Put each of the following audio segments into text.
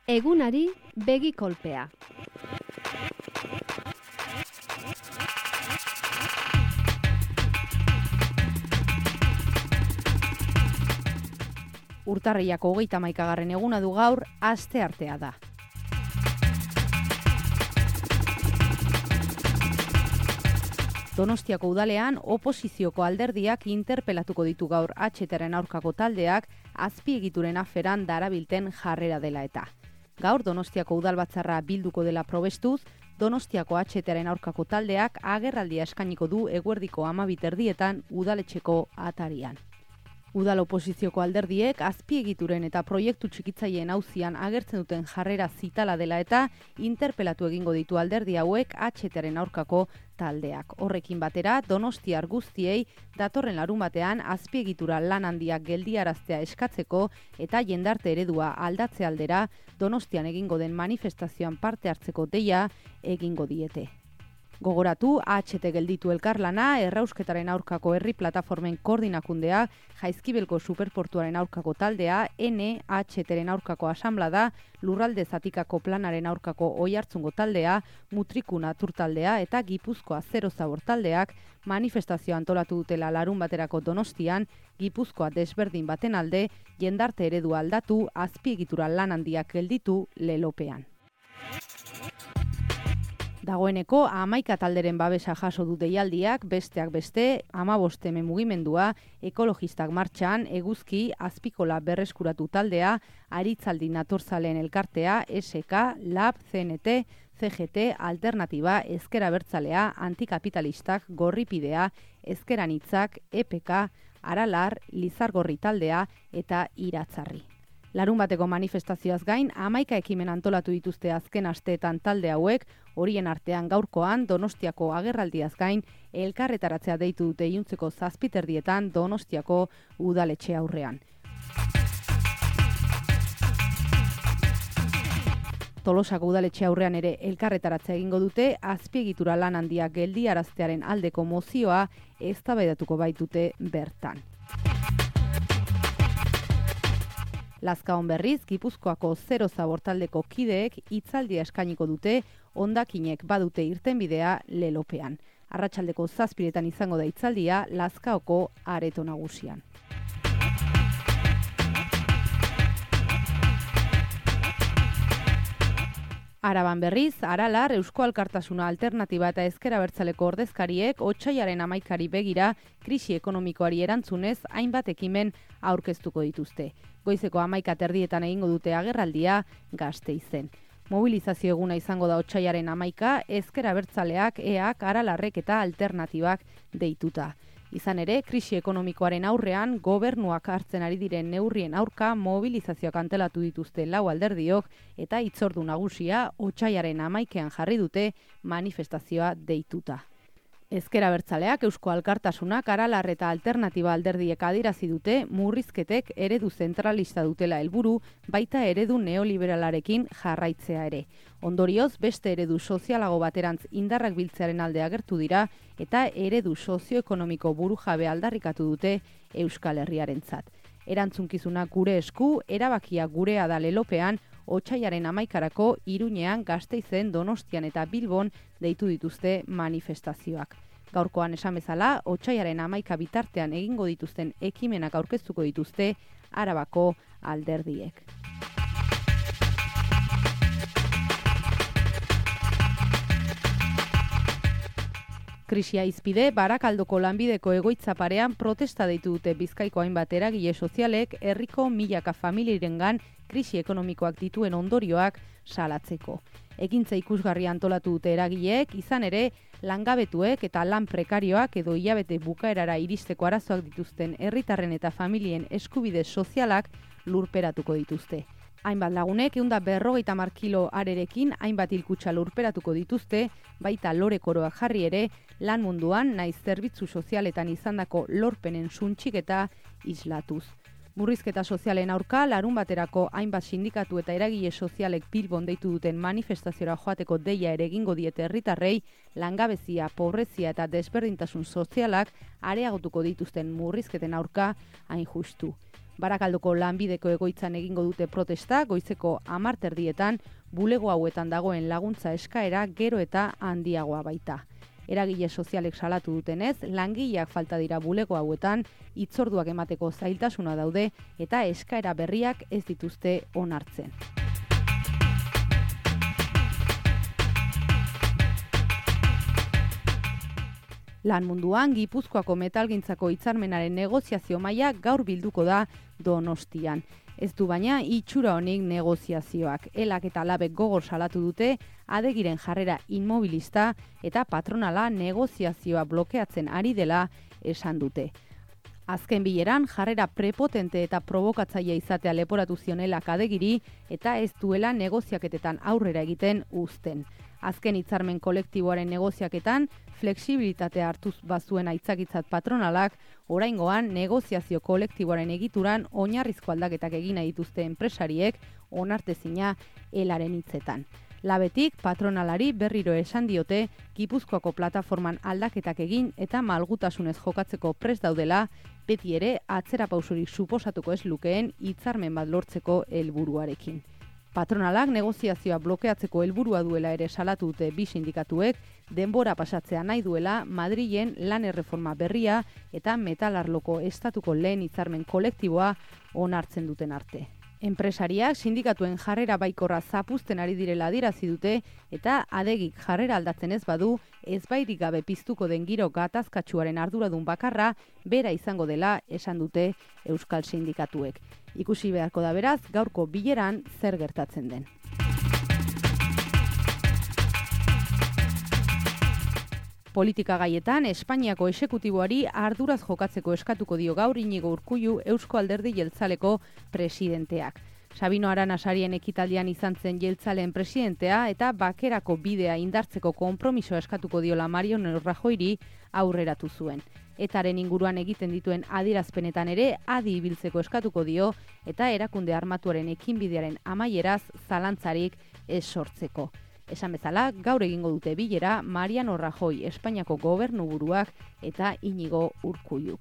Egunari begi kolpea. Urtarrilako 31. eguna du gaur, asteartea da. Donostiako udalean oposizioko alderdiak interpelatuko ditu gaur HTren aurkako taldeak azpiegituren aferan darabilten jarrera dela eta. Gaur Donostiako udalbatzarra bilduko dela probestuz, Donostiako HTren aurkako taldeak agerraldia eskainiko du eguerdiko 12:00 udaletxeko atarian. Udal oposizioko alderdiek azpiegituren eta proiektu txikitzaileen auzian agertzen duten jarrera zitala dela eta interpelatu egingo ditu alderdi hauek HTren aurkako taldeak. Horrekin batera, donostiar guztiei datorren larunbatean azpiegitura lan handiak geldiaraztea eskatzeko eta jendarte eredua aldatze aldera Donostian egingo den manifestazioan parte hartzeko deia egingo diete. Gogoratu, HT gelditu elkarlana, errausketaren aurkako herri plataformen koordinakundea, Jaizkibelko superportuaren aurkako taldea, NHTren aurkako asanblada, lurralde zatikako planaren aurkako oihartzungo taldea, Mutriku Natur taldea eta Gipuzkoa Zero Zabor taldeak manifestazioa antolatu dutela larun baterako Donostian, Gipuzkoa desberdin baten alde, jendarte eredua aldatu, azpiegitura lan handiak gelditu lelopean. Dagoeneko 11 talderen babesa jaso du deialdiak, besteak beste, 15 mugimendua, ekologistak martxan, eguzki, azpikola berreskuratu taldea, aritzaldi natorzaleen elkartea, SK, LAB, CNT, CGT, Alternatiba, Ezker Abertzalea, Antikapitalistak, Gorripidea, Ezkeranitzak, EPK, Aralar, Lizargorri taldea eta Iratzarri. Larun bateko manifestazioaz gain, 11 ekimen antolatu dituzte azken asteetan talde hauek, horien artean gaurkoan Donostiako agerraldiaz gain, elkarretaratzea deitu dute iluntzeko 7:00 Donostiako udaletxe aurrean. Tolosako udaletxe aurrean ere elkarretaratzea egingo dute, azpiegitura lan handiak geldiaraztearen aldeko mozioa eztabaidatuko baitute bertan. Lazkaon berriz, Gipuzkoako Zero Zabor taldeko kideek hitzaldia eskainiko dute, hondakinek badute irtenbidea lelopean. Arratsaldeko 7:00 izango da hitzaldia Lazkaoko areto nagusian. Araban berriz, Aralar, Eusko Alkartasuna Alternatiba eta Ezker Abertzaleko ordezkariek otsailaren 11 begira krisi ekonomikoari erantzunez hainbat ekimen aurkeztuko dituzte. Goizeko 11:30 egingo dute agerraldia Gasteizen. Mobilizazio eguna izango da otsailaren 11, Ezker Abertzaleak, EAK, Aralarrek eta Alternatibak deituta. Izan ere, krisi ekonomikoaren aurrean, gobernuak hartzen ari diren neurrien aurka mobilizazioak antelatu dituzte 4 alderdiok eta hitzordu nagusia otsailaren 11 jarri dute manifestazioa deituta. Ezker Abertzaleak, Eusko Alkartasunak, Aralar eta Alternatiba alderdiek adierazi dute murrizketek eredu zentralista dutela helburu, baita eredu neoliberalarekin jarraitzea ere. Ondorioz, beste eredu sozialago baterantz indarrak biltzearen alde agertu dira eta eredu sozioekonomiko burujabe aldarrikatu dute Euskal Herriarentzat. Erantzunkizunak gure esku, erabakia gurea da lelopean, otsailaren 11 Iruñean, Gasteizen, Donostian eta Bilbon deitu dituzte manifestazioak. Gaurkoan esan bezala, otsailaren 11 bitartean egingo dituzten ekimenak aurkeztuko dituzte Arabako alderdiek. Krisia izpide, Barakaldoko lanbideko egoitza parean protesta deitu dute Bizkaiko hainbat eragile sozialek herriko milaka familiarengan krisi ekonomikoak dituen ondorioak salatzeko. Ekintza ikusgarria antolatu dute eragileek, izan ere, langabetuek eta lan prekarioak edo hilabete bukaerara iristeko arazoak dituzten herritarren eta familien eskubide sozialak lurperatuko dituzte. Hainbat lagunek 150 kilo arerekin hainbat hilkutxa lurperatuko dituzte, baita lore koroak jarri ere, lan munduan naiz zerbitzu sozialetan izandako lorpenen suntxiketa islatuz. Murrizketa sozialen aurka, larun baterako hainbat sindikatu eta eragile sozialek Bilbon deitu duten manifestaziora joateko deia ere egingo diete herritarrei, langabezia, pobrezia eta desberdintasun sozialak areagotuko dituzten murrizketen aurka hain justu. Barakaldoko lanbideko egoitzan egingo dute protesta, goizeko 10:00 bulego hauetan dagoen laguntza eskaera gero eta handiagoa baita. Eragile sozialek salatu dutenez, langileak falta dira bulego hauetan, hitzorduak emateko zailtasuna daude eta eskaera berriak ez dituzte onartzen. Lan munduan, Gipuzkoako metalgintzako hitzarmenaren negoziazio maila gaur bilduko da Donostian. Ez du baina itxura honik negoziazioak. Elak eta Labek gogor salatu dute, Adegiren jarrera inmobilista eta patronala negoziazioa blokeatzen ari dela esan dute. Azken bileran jarrera prepotente eta provokatzailea izatea leporatu zion Elak Adegiri eta ez duela negoziaketetan aurrera egiten uzten. Azken hitzarmen kolektiboaren negoziaketan, flexibilitatea hartuz bazuen aitzakitzat patronalak, oraingoan negoziazio kolektiboaren egituran oinarrizko aldaketak egin nahi dituzte enpresariek onartezina Elaren hitzetan. Labetik patronalari berriro esan diote Gipuzkoako plataforman aldaketak egin eta malgutasunez jokatzeko prest daudela, beti ere atzerapausorik suposatuko ez lukeen hitzarmen bat lortzeko helburuarekin. Patronalak negoziazioa blokeatzeko helburua duela ere salatu dute bi sindikatuek, denbora pasatzea nahi duela Madrilen lan erreforma berria eta metalarloko estatuko lehen hitzarmen kolektiboa onartzen duten arte. Enpresariak sindikatuen jarrera baikorra zapuzten ari direla adierazi dute eta Adegik jarrera aldatzen ez badu, ezbairik gabe piztuko den giro gatazkatsuaren arduradun bakarra bera izango dela esan dute euskal sindikatuek. Ikusi beharko da beraz, gaurko bileran zer gertatzen den. Politika gaietan, Espainiako exekutiboari arduraz jokatzeko eskatuko dio gaur Iñigo Urkullu Eusko Alderdi Jeltzaleko presidenteak. Sabino Aranasarien ekitaldian izan zen jeltzaleen presidentea eta bakerako bidea indartzeko konpromisoa eskatuko diola Mariano Rajoyri aurreratu zuen. Etaren inguruan egiten dituen adierazpenetan ere adi ibiltzeko eskatuko dio eta erakunde armatuaren ekinbidearen amaieraz zalantzarik ez sortzeko. Esan bezala, gaur egingo dute bilera Mariano Rajoy Espainiako gobernuburuak eta Iñigo Urkulluk.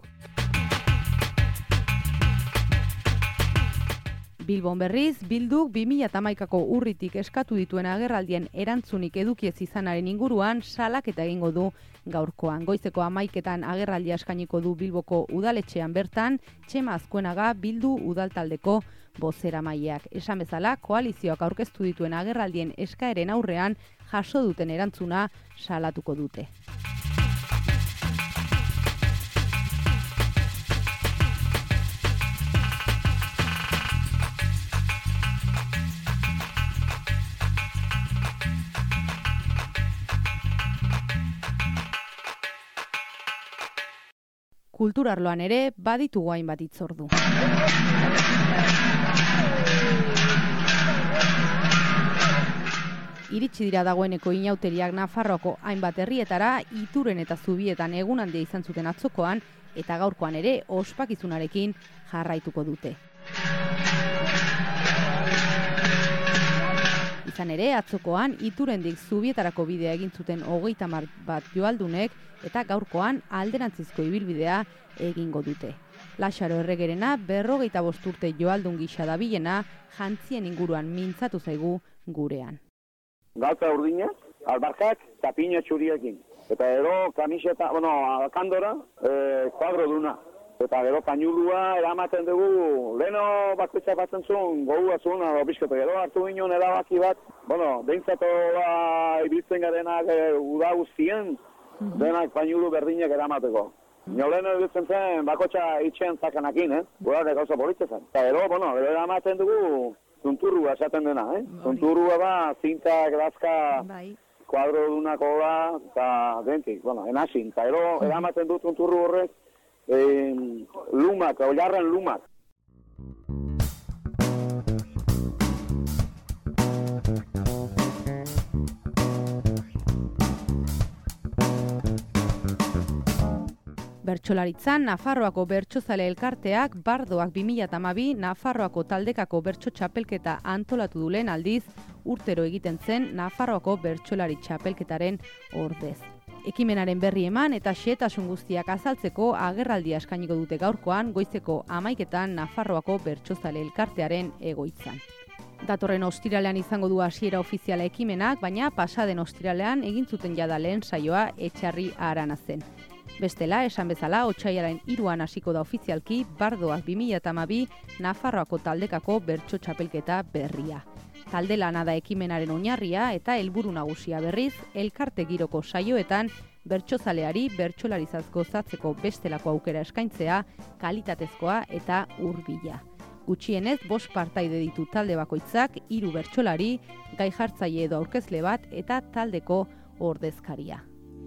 Bilbon berriz, Bilduk 2011ko urritik eskatu dituen agerraldien erantzunik edukiez izanaren inguruan salaketa egingo du gaurkoan. Goizeko 11etan agerraldia eskainiko du Bilboko udaletxean bertan, Txema Azkuenaga Bildu udaltaldeko bozeramaileak. Esan bezala, koalizioak aurkeztu dituen agerraldien eskaeren aurrean jaso duten erantzuna salatuko dute. Kulturarloan ere baditugu hainbat hitzordu. Iritsi dira dagoeneko inauteriak Nafarroako hainbat herrietara, Ituren eta Zubietan egun handia izan zuten atzokoan eta gaurkoan ere ospakizunarekin jarraituko dute. Izan ere, atzokoan Iturendik Zubietarako bidea egin zuten 30 bat joaldunek eta gaurkoan alderantzizko ibilbidea egingo dute. Laxaro Erregerena 45 urte joaldun gisa dabilena jantzien inguruan mintzatu zaigu gurean. Galtza urdina, albarkak eta piña txuriekin. Eta gero kamiseta, kandora, kuadro duna. Eta gero pañulua eramaten dugu, leno bakoitza batzen zuen, gogua zuen, opisketa gero hartu ginen erabaki bat, behintzatu ibiltzen garenak uda guztien, denak pañulu berdinak eramateko. Nio leno ibiltzen zen, bakotxa itxen zakanakin, gura gauza politzen zen. Eta gero, eramaten dugu, tunturrua esaten dena, Tunturrua da, zinta, grazka, kuadro dunako da, eta dentik, enazin. Eta gero eramaten du tunturru horrek, lumak, oilarren lumak. Bertsolaritzan, Nafarroako bertsozale elkarteak Bardoak 2012 Nafarroako taldekako bertso txapelketa antolatu du lehen aldiz, urtero egiten zen Nafarroako bertsolari txapelketaren ordez. Ekimenaren berri eman eta xehetasun guztiak azaltzeko agerraldia eskainiko dute gaurkoan goizeko 11etan Nafarroako Bertsozale Elkartearen egoitzan. Datorren ostiralean izango du hasiera ofiziala ekimenak, baina pasaden ostiralean egin zuten jada lehen saioa Etxarri Arana zen. Bestela, esan bezala, otsailaren 3an hasiko da ofizialki Bardoak 2012 Nafarroako taldekako bertso txapelketa berria. Talde lana da ekimenaren oinarria eta helburu nagusia berriz, elkarte giroko saioetan bertsozaleari bertsolaritzaz gozatzeko bestelako aukera eskaintzea, kalitatezkoa eta hurbila. Gutxienez 5 partaide ditu talde bakoitzak, 3 bertsolari, gai jartzaile edo aurkezle bat eta taldeko ordezkaria.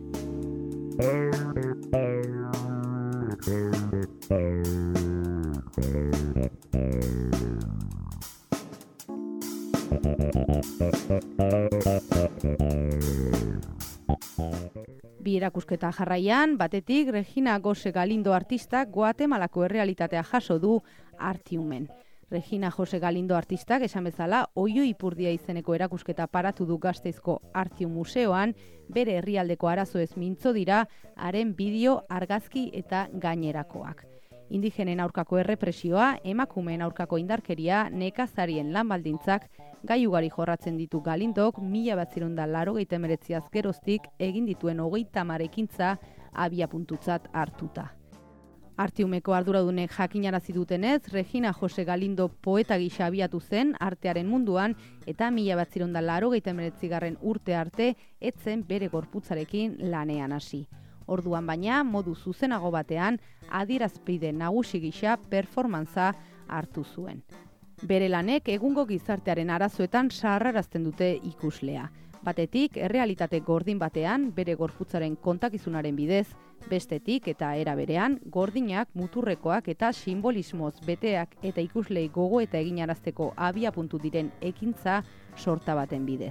Bi erakusketa jarraian, batetik Regina Jose Galindo artistak Guatemalako errealitatea jaso du Artiumen. Regina Jose Galindo artistak esan bezala Oio Ipurdia izeneko erakusketa paratu du Gasteizko Artium Museoan, bere herrialdeko arazoez mintzo dira haren bideo, argazki eta gainerakoak. Indigenen aurkako errepresioa, emakumeen aurkako indarkeria, nekazarien lan baldintzak, gai ugari jorratzen ditu Galindok 1989 geroztik egin dituen 30 ekintza abiapuntutzat hartuta. Artiumeko arduradunek jakinarazi dutenez, Regina Jose Galindo poeta gisa abiatu zen artearen munduan eta 1989 urte arte etzen bere gorputzarekin lanean hasi. Orduan baina, modu zuzenago batean, adierazpide nagusi gisa performantza hartu zuen. Bere lanek egungo gizartearen arazoetan sarrarazten dute ikuslea. Batetik, errealitate gordin batean, bere gorputzaren kontakizunaren bidez, bestetik eta era berean, gordinak, muturrekoak eta simbolismoz beteak eta ikuslei gogo eta eginarazteko abiapuntu diren ekintza sorta baten bidez.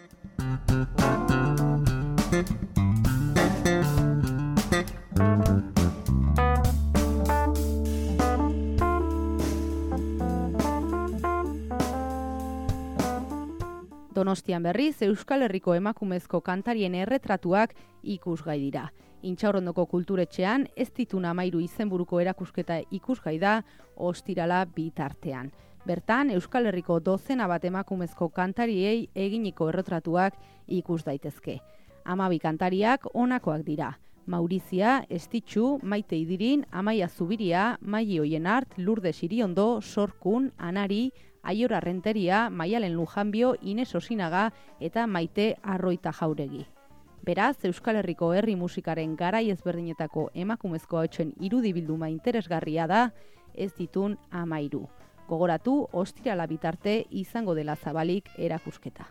Donostian berriz, Euskal Herriko emakumezko kantarien erretratuak ikusgai dira. Intxaurrondoko kulturetxean, ez ditun 13 izenburuko erakusketa ikusgai da, ostirala bitartean. Bertan, Euskal Herriko dozena bat emakumezko kantariei eginiko erretratuak ikus daitezke. 12 kantariak honakoak dira. Maurizia, Estitxu, Maite Idirin, Amaia Zubiria, Maili Oienart, Lourdes Iriondo, Sorkun, Anari, Aiora Renteria, Maialen Lujanbio, Ines Osinaga eta Maite Arroita Jauregi. Beraz, Euskal Herriko herri musikaren garai ezberdinetako emakumezko ahotsen irudibilduma interesgarria da, ez ditun 13. Gogoratu, ostirala bitarte izango dela zabalik erakusketa.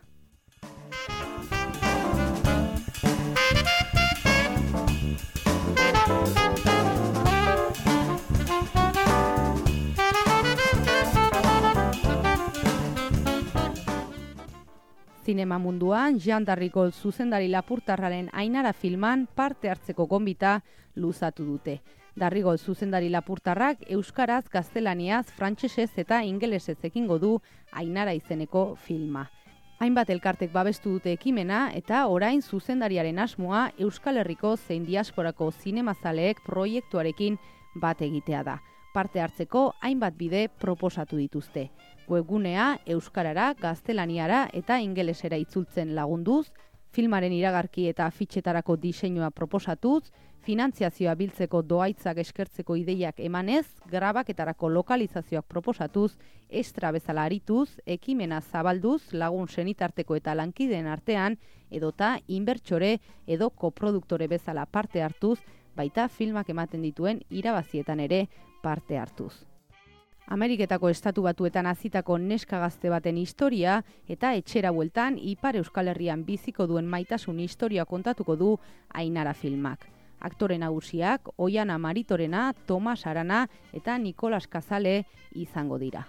Zinema munduan, Jean Darrigol zuzendari lapurtarraren Ainara filman parte hartzeko gonbita luzatu dute. Darrigol zuzendari lapurtarrak euskaraz, gaztelaniaz, frantsesez eta ingelesez ekingo du Ainara izeneko filma. Hainbat elkartek babestu dute ekimena eta orain zuzendariaren asmoa Euskal Herriko zein diasporako zinemazaleek proiektuarekin bat egitea da. Parte hartzeko hainbat bide proposatu dituzte. Webgunea euskarara, gaztelaniara eta ingelesera itzultzen lagunduz, filmaren iragarki eta afitxetarako diseinua proposatuz, finantziazioa biltzeko doaitzak eskertzeko ideiak emanez, grabaketarako lokalizazioak proposatuz, estra bezala arituz, ekimena zabalduz, lagun senitarteko eta lankideen artean, edota inbertsore edo koproduktore bezala parte hartuz, baita filmak ematen dituen irabazietan ere parte hartuz. Ameriketako estatu batuetan hazitako neska gazte baten historia eta etxera bueltan Ipar Euskal Herrian biziko duen maitasun historia kontatuko du Ainara filmak. Aktore nagusiak Oiana Maritorena, Tomas Arana eta Nikolas Kazale izango dira.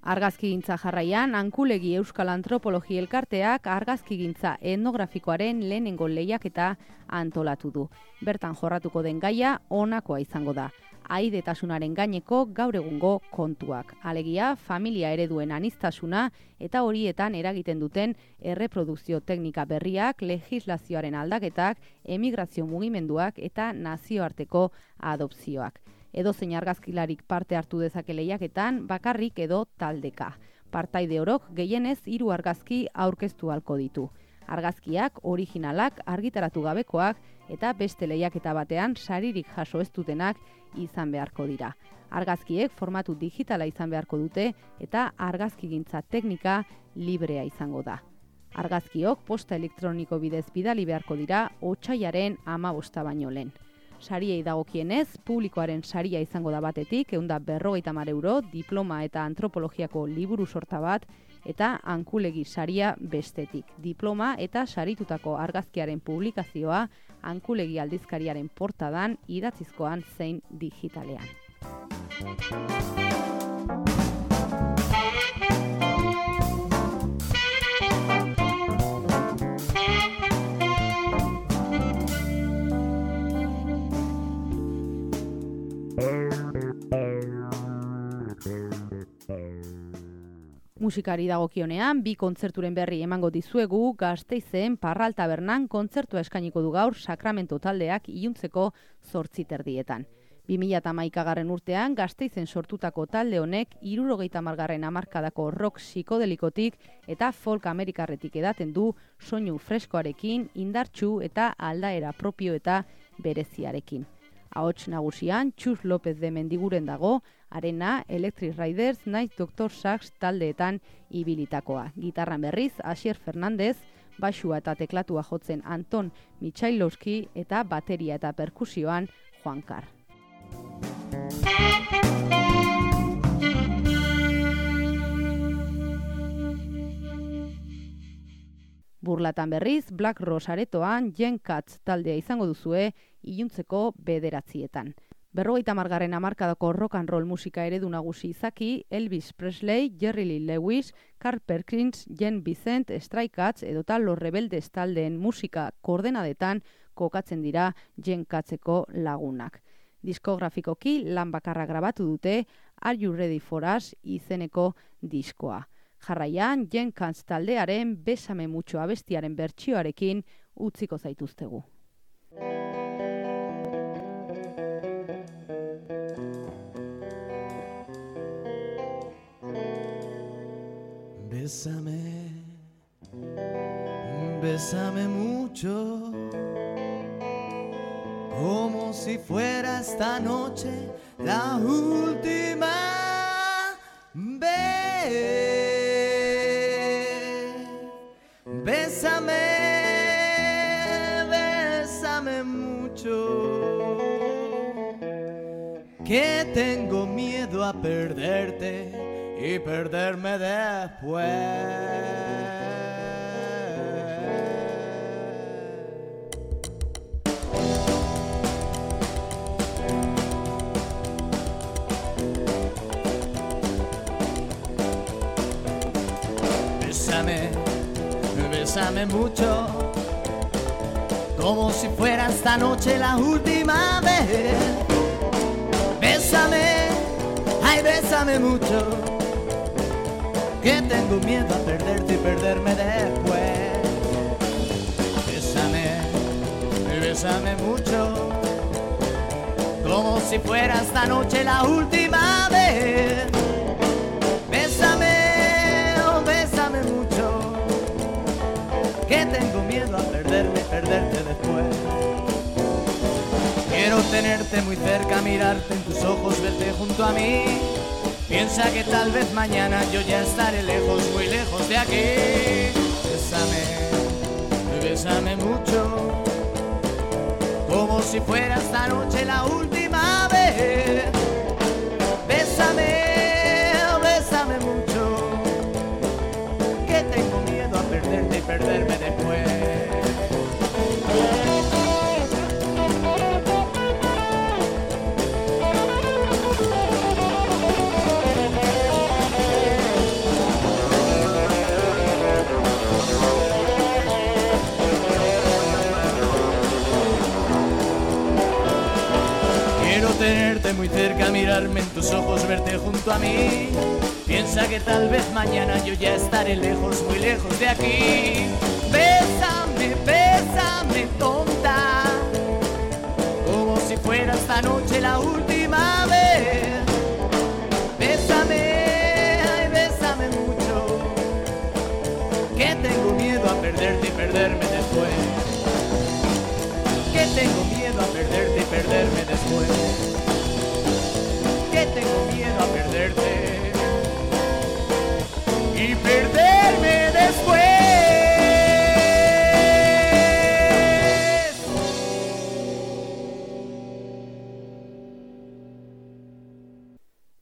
Argazkigintza jarraian, Ankulegi Euskal Antropologi Elkarteak argazkigintza etnografikoaren lehenengo lehiaketa antolatu du. Bertan jorratuko den gaia honakoa izango da. Aidetasunaren gaineko gaur egungo kontuak. Alegia, familia ereduen aniztasuna eta horietan eragiten duten erreprodukzio teknika berriak, legislazioaren aldaketak, emigrazio mugimenduak eta nazioarteko adopzioak. Edozein argazkilarik parte hartu dezake lehiaketan, bakarrik edo taldeka. Partaide orok gehienez 3 argazki aurkeztu ahalko ditu. Argazkiak, originalak, argitaratu gabekoak eta beste lehiaketa batean saririk jaso ez dutenak izan beharko dira. Argazkiek formatu digitala izan beharko dute eta argazkigintza teknika librea izango da. Argazkiok posta elektroniko bidez bidali beharko dira otsailaren 15 baino lehen. Sariei dagokienez, publikoaren saria izango da batetik, 150 euro, diploma eta antropologiako liburu sorta bat, eta Ankulegi saria bestetik. Diploma eta saritutako argazkiaren publikazioa Ankulegi aldizkariaren portadan, idatzizkoan zein digitalean. Musikari dagokionean, 2 kontzerturen berri emango dizuegu, Gasteizen Parral Tabernan kontzertua eskainiko du gaur Sakramento taldeak iluntzeko 8:30. 2011 urtean Gasteizen sortutako talde honek 70. hamarkadako rock psikodelikotik eta folk amerikarretik edaten du soinu freskoarekin, indartsu eta aldaera propio eta bereziarekin. Ahots nagusian Txus López de Mendiguren dago, Arena, Electric Riders, naiz Dr. Sax taldeetan ibilitakoa. Gitarran berriz, Asier Fernandez, baxua eta teklatua jotzen Anton Mitsailowski eta bateria eta perkusioan Juan Kar. Burlatan berriz, Black Rose aretoan Jen Katz taldea izango duzue iluntzeko 9:00. 50. hamarkadako rock and roll musika eredu nagusi izaki, Elvis Presley, Jerry Lee Lewis, Carl Perkins, Jen Vincent, Stray Cats edota Los Rebeldes taldeen musika koordenadetan kokatzen dira Jen Katzeko lagunak. Diskografikoki lan bakarra grabatu dute Are You Ready For Us izeneko diskoa. Jarraian, Jen Katz taldearen Besame Mucho abestiaren bertsioarekin utziko zaituztegu. Bésame, bésame mucho, como si fuera esta noche la última vez. Bésame, bésame mucho, que tengo miedo a perderte y perderme después. Bésame, bésame mucho, como si fuera esta noche la última vez. Bésame, ay, bésame mucho, que tengo miedo a perderte y perderme después. Bésame, bésame mucho, como si fuera esta noche la última vez. Bésame, oh, bésame mucho, que tengo miedo a perderme y perderte después. Quiero tenerte muy cerca, mirarte en tus ojos, verte junto a mí. Piensa que tal vez mañana yo ya estaré lejos, muy lejos de aquí. Bésame, bésame mucho, como si fuera esta noche la última vez. Bésame, bésame mucho, que tengo miedo a perderte y perderme después. tenerte muy cerca, mirarme en tus ojos, verte junto a mí. Piensa que tal vez mañana yo ya estaré lejos, muy lejos de aquí. Bésame, bésame.